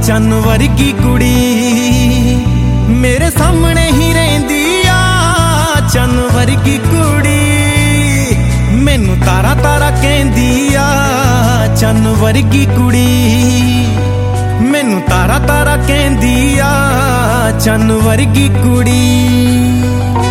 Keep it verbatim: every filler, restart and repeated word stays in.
चन्न वर्गी कुड़ी मेरे सामने ही रहिंदी आ। चन्न वर्गी कुड़ी मैनू तारा तारा कहंदी आ। चन्न वर्गी कुड़ी मैनू तारा तारा कहंदी आ। चन्न वर्गी कुड़ी।